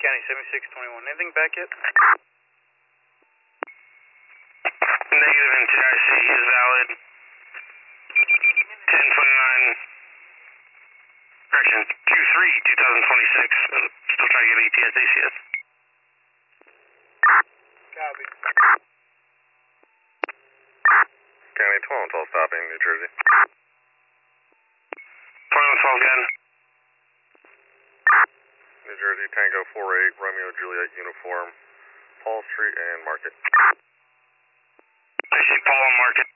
County 7621. Anything back yet? Negative, NTIC is valid. 1029, correction, Q3, 2026. Still trying to get ATS, ACS. Copy. County 12 stopping, New Jersey. 2112 again. New Jersey, Tango 48, Romeo Juliet uniform, Paul Street and Market. I see Paul and Market.